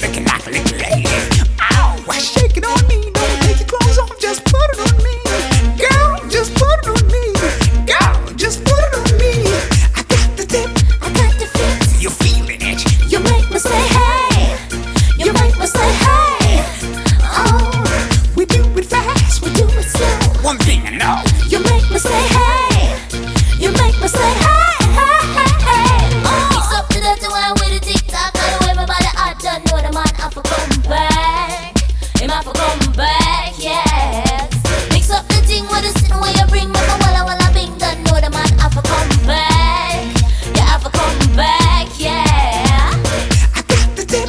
looking like a little lady. Ow, shake it on me